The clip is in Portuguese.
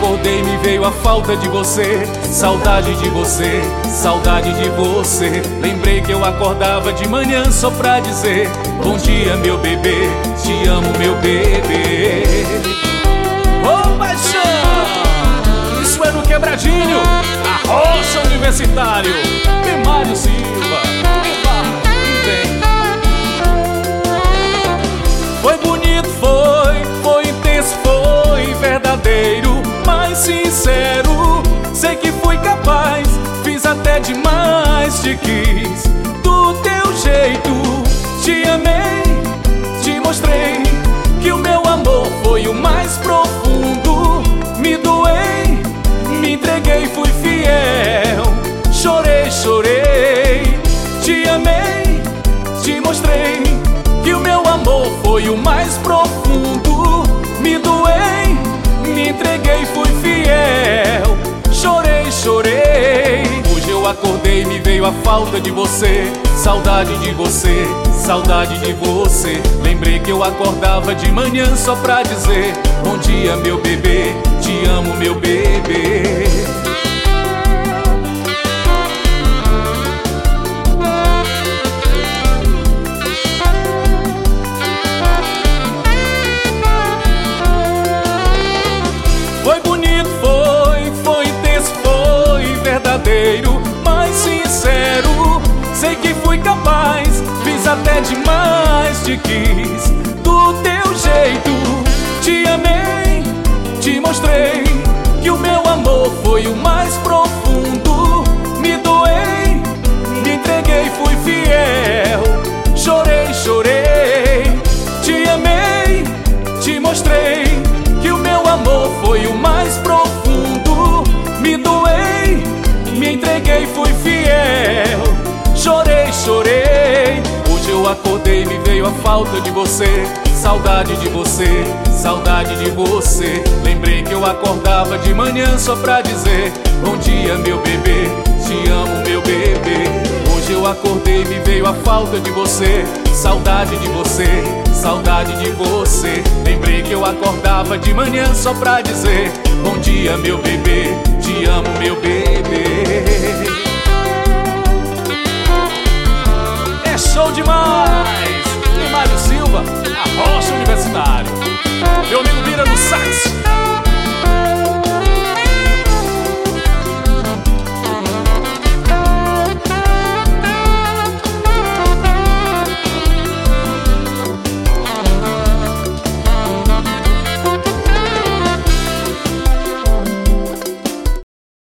acordei, me veio a falta de você, saudade de você, saudade de você. Lembrei que eu acordava de manhã só pra dizer: bom dia, meu bebê, te amo, meu bebê. Ô paixão, isso é no Quebradinho, a rocha universitário, Mário Silva. E vem. Foi bonito, foi intenso, foi verdadeiro, mas sincero. Sei que fui capaz, fiz até demais, te quis do teu jeito. Te amei, te mostrei que o meu amor foi o mais profundo. Me doei, me entreguei, fui fiel. Chorei, chorei, te amei, te mostrei que o meu amor foi o mais profundo. Me doei, me entreguei, fui fiel. Chorei, chorei. Hoje eu acordei, me veio a falta de você, saudade de você, saudade de você. Lembrei que eu acordava de manhã só pra dizer: bom dia, meu bebê, te amo, meu bebê. Foi bonito, foi intenso, foi verdadeiro, mas sincero. Sei que fui capaz, fiz até demais, te quis do teu jeito. Te amei, te mostrei que o meu amor foi o mais profundo. Me doei, me entreguei, fui fiel. Chorei, chorei, te amei, te mostrei que o meu amor foi o mais profundo. Me doei, me entreguei, fui fiel. Chorei, chorei. Hoje eu acordei, me veio a falta de você, saudade de você, saudade de você. Lembrei que eu acordava de manhã só pra dizer: bom dia, meu bebê, te amo, meu bebê. Hoje eu acordei, me veio a falta de você, saudade de você, saudade de você. Lembrei que eu acordava de manhã só pra dizer: bom dia, meu bebê, te amo, meu bebê. É show demais! Mário Silva, a rocha universitária.